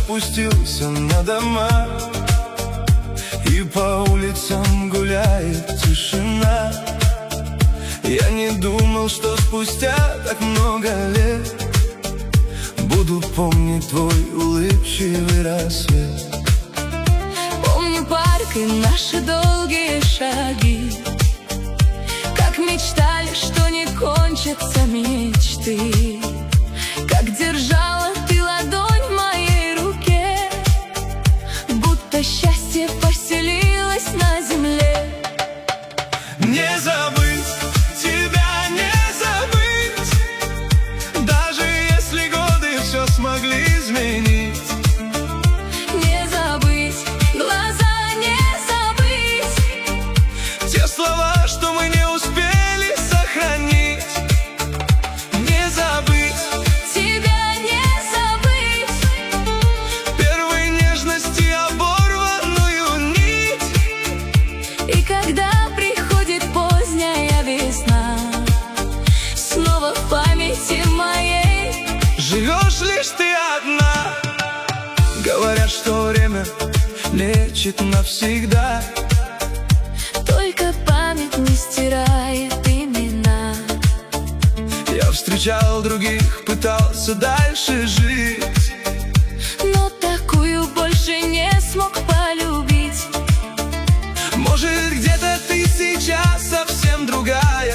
опустился на дома, и по улицам гуляет тишина. Я не думал, что спустя так много лет буду помнить твой улыбчивый рассвет. Помню парк и наши долгие шаги, как мечтали, что не кончатся мечты, как держала ты ладонь в моей руке, будто счастье поселилось на земле. Не забыть тебя, не забыть, даже если годы все смогли изменить. Не забыть глаза, не забыть те слова, что мы не успели сохранить. Не забыть тебя, не забыть первой нежности оборванную нить. И когда приходит поздняя весна, снова в памяти моей живешь лишь ты одна. Говорят, что время лечит навсегда, только память не стирает имена. я встречал других, пытался дальше жить, Но такую больше не смог полюбить. может, где-то ты сейчас совсем другая,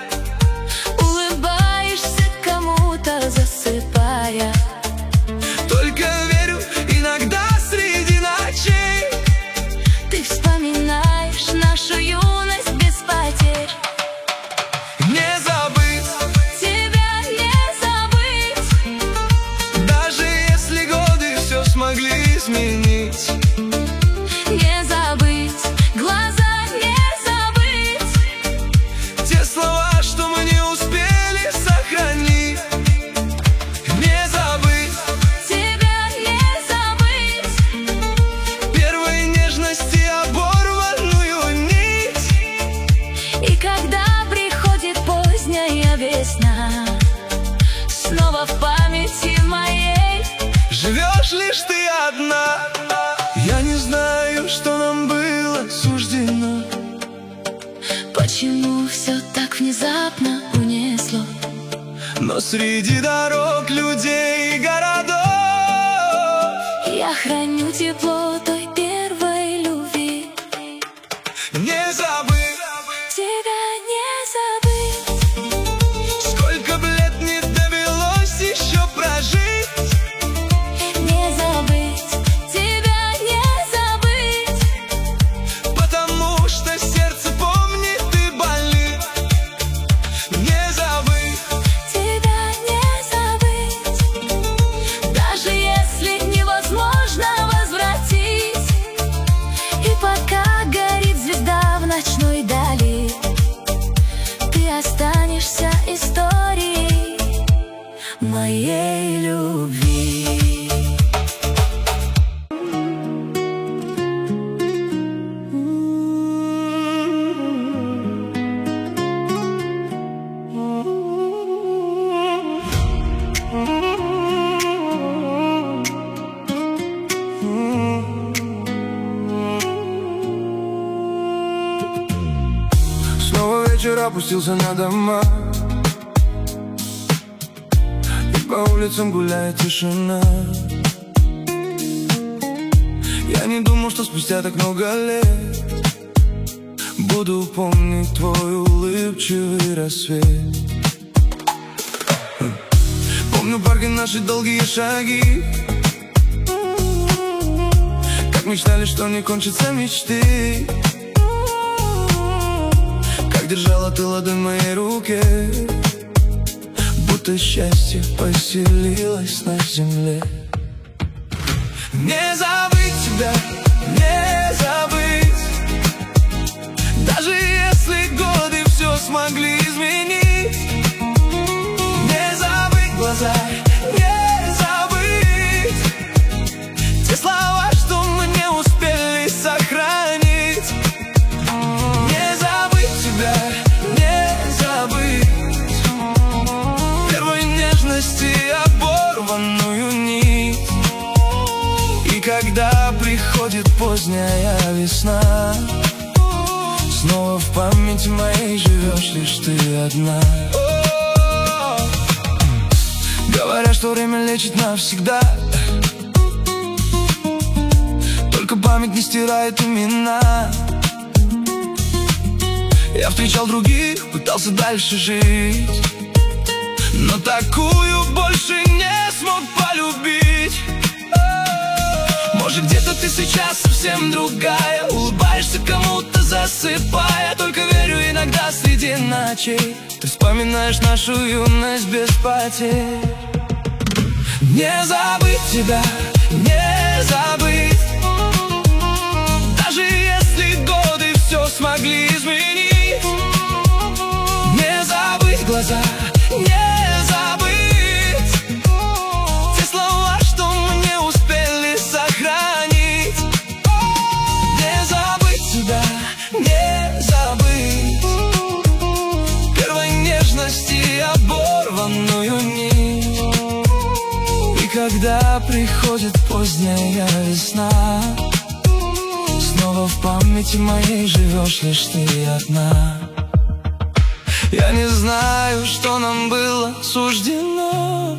Улыбаешься кому-то, засыпая. только верю, иногда среди ночей Ты вспоминаешь нашу юность без потерь. не забыть Тебя не забыть, даже если годы все смогли изменить. не забыть глаза, не забыть Те слова, что мы не успели сохранить. Не забыть тебя, не забыть первой нежности оборванную нить. И когда приходит поздняя весна, снова в памяти моей Живешь лишь ты одна. Я не знаю, что нам было суждено, почему все так внезапно унесло. но среди дорог, людей и городов Я храню тепло той первой любви. не забыть. Тебя не забыть, Сколько б лет не довелось еще прожить. не забыть тебя, не забыть Потому что сердце помнит и болит. Не забыть тебя, не забыть даже если невозможно возвратить. И пока горит звезда в ночной дали, ты останешься историей моей любви. Снова вечер опустился на дома, и по улицам гуляет тишина. Я не думал, что спустя так много лет буду помнить твой улыбчивый рассвет. Помню парк и наши долгие шаги, как мечтали, что не кончатся мечты, как держала ты ладонь в моей руке, будто счастье поселилось на земле. Не забыть тебя, не забыть, даже если годы все смогли изменить. Не забыть глаза, не забыть те слова, что мы не успели сохранить. Не забыть тебя, не забыть первой нежности оборванную нить. приходит поздняя весна, снова в памяти моей живешь лишь ты одна. Говорят, что время лечит навсегда, только память не стирает имена. Я встречал других, пытался дальше жить, но такую больше не смог полюбить. Может, где-то ты сейчас совсем другая, улыбаешься кому-то, засыпая. Только верю, иногда среди ночей ты вспоминаешь нашу юность без потерь. Не забыть тебя, не забыть, даже если годы все смогли изменить. Не забыть глаза, не забыть те слова, что мы не успели сохранить. Не забыть тебя, не забыть первой нежности оборванную нить. И когда приходит поздняя весна, снова в памяти моей живешь лишь ты одна. Я не знаю, что нам было суждено,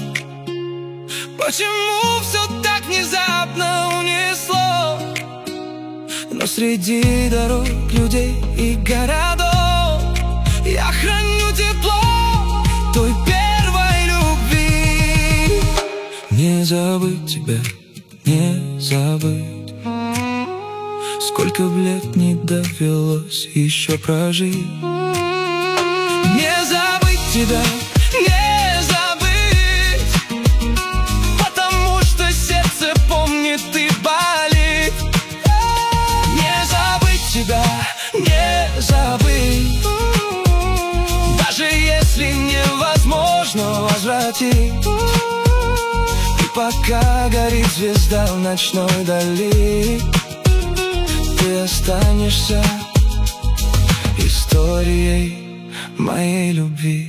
почему все так внезапно унесло. Но среди дорог, людей и городов я храню тепло той первой любви. Не забыть тебя, не забыть, сколько б лет не довелось еще прожить. Не забыть тебя, не забыть, потому что сердце помнит и болит. Не забыть тебя, не забыть, даже если невозможно возвратить. И пока горит звезда в ночной дали, ты останешься историей моей любви.